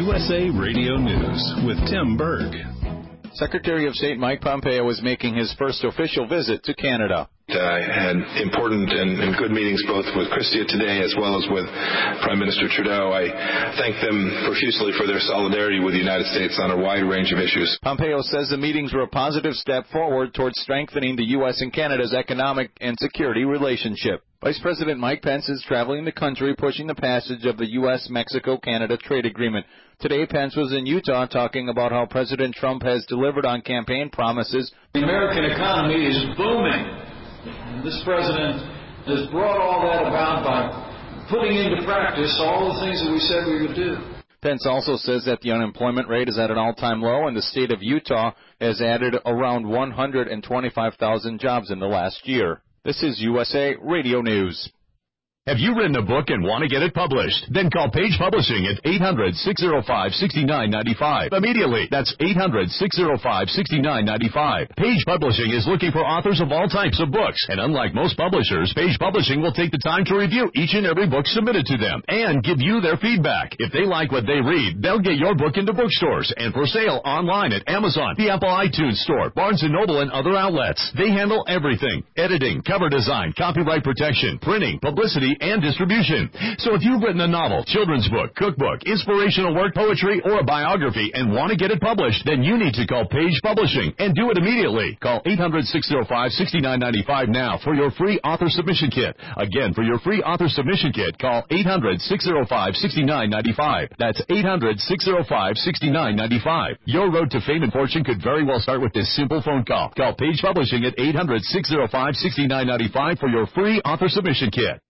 USA Radio News with Tim Berg. Secretary of State Mike Pompeo is making his first official visit to Canada. I had important and good meetings both with Chrystia today as well as with Prime Minister Trudeau. I thank them profusely for their solidarity with the United States on a wide range of issues. Pompeo says the meetings were a positive step forward towards strengthening the U.S. and Canada's economic and security relationship. Vice President Mike Pence is traveling the country pushing the passage of the U.S.-Mexico-Canada trade agreement. Today, Pence was in Utah talking about how President Trump has delivered on campaign promises. The American economy is booming. And this president has brought all that about by putting into practice all the things that we said we would do. Pence also says that the unemployment rate is at an all-time low, and the state of Utah has added around 125,000 jobs in the last year. This is USA Radio News. Have you written a book and want to get it published? Then call Page Publishing at 800-605-6995. Immediately. That's 800-605-6995. Page Publishing is looking for authors of all types of books. And unlike most publishers, Page Publishing will take the time to review each and every book submitted to them and give you their feedback. If they like what they read, they'll get your book into bookstores and for sale online at Amazon, the Apple iTunes Store, Barnes & Noble, and other outlets. They handle everything: editing, cover design, copyright protection, printing, publicity, and distribution. So if you've written a novel, children's book, cookbook, inspirational work, poetry, or a biography and want to get it published, then you need to call Page Publishing and do it immediately. Call 800-605-6995 now for your free author submission kit. Again, for your free author submission kit, call 800-605-6995. That's 800-605-6995. Your road to fame and fortune could very well start with this simple phone call. Call Page Publishing at 800-605-6995 for your free author submission kit.